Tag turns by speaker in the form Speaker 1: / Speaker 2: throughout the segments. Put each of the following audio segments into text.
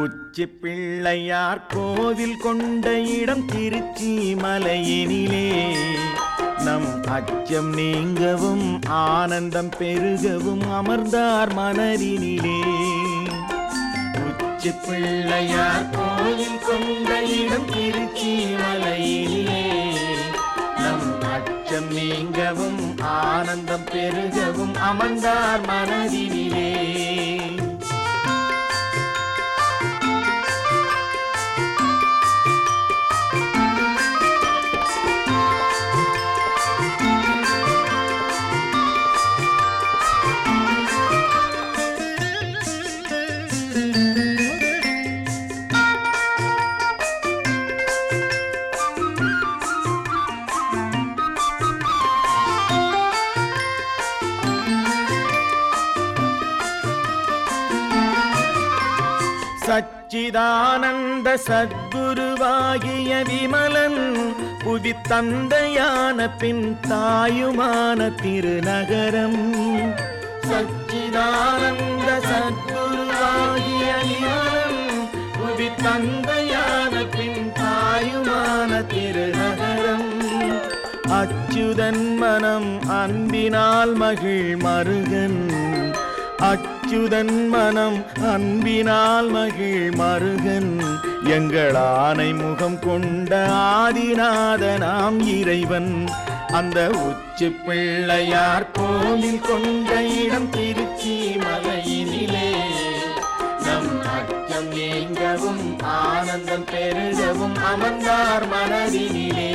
Speaker 1: உச்சி பிள்ளையார் கோவில் கொண்ட இடம் திருச்சி மலையினிலே நம் அச்சம் நீங்கவும் ஆனந்தம் பெருகவும் அமர்ந்தார் மனதினிலே. உச்சி பிள்ளையார் கோவில் கொண்ட இடம் திருச்சி மலையினிலே நம் அச்சம் நீங்கவும் ஆனந்தம் பெருகவும் அமர்ந்தார் மனதினிலே. சச்சிதானந்த சத்குருவாகிய விமலன் புவி தந்தையான பின் தாயுமான திருநகரம். சச்சிதானந்த சத்குருவாகிய விமலன் புவி தந்தையான பின் தாயுமான திருநகரம். அச்சுதன் மனம் அன்பினால் மகிழ் மருகன். அச்சுதன் மனம் அன்பினால் மகிழ் மருகன். எங்கள் ஆனை முகம் கொண்ட ஆதிநாதனாம் இறைவன். அந்த உச்சி பிள்ளையார் கோவில் கொண்ட இடம் திருச்சி மலையினிலே நம் அச்சம் நீங்கவும் ஆனந்தம் பெருகவும் அமர்ந்தார் மனதினிலே.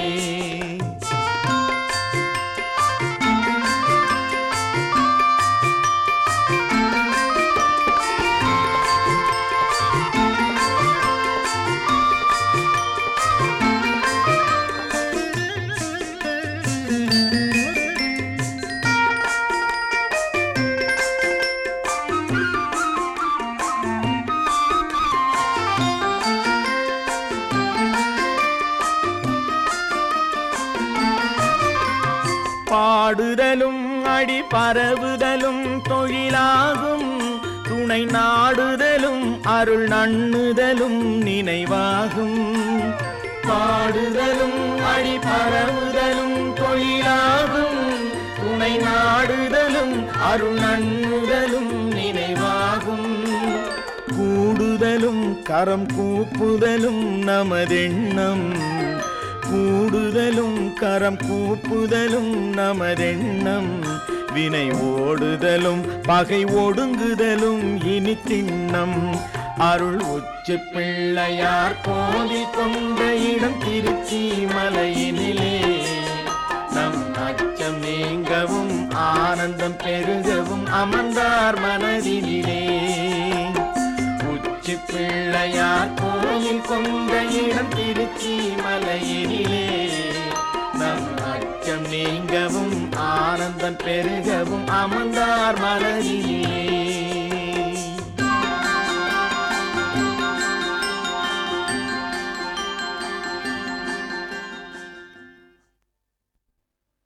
Speaker 1: பாடுதலும் அடி பரவுதலும் தொழிலாகும். துணை நாடுதலும் அருள் நண்ணுதலும் நினைவாகும். பாடுதலும் அடி பரவுதலும் தொழிலாகும். துணை நாடுதலும் அருள் நண்ணுதலும் நினைவாகும். கூடுதலும் கரம் கூப்புதலும் நமதெண்ணம். கூடுதலும் கரம் கூப்புதலும் நமதெண்ணம். வினை ஓடுதலும் பகை ஒடுங்குதலும் இனி திண்ணம். அருள் உச்சி பிள்ளையார் கோவில் கொண்ட இடம் திருச்சி மலையினிலே நம் அச்சம் நீங்கவும் ஆனந்தம் பெருகவும் அமர்ந்தார் மனதினிலே. உச்சி பிள்ளையார் கோவில் கொண்ட இடம் திருச்சி மலையினிலே நம் அச்சம் நீங்கவும் ஆனந்தம் பெருகவும் அமர்ந்தார் மனதினிலே.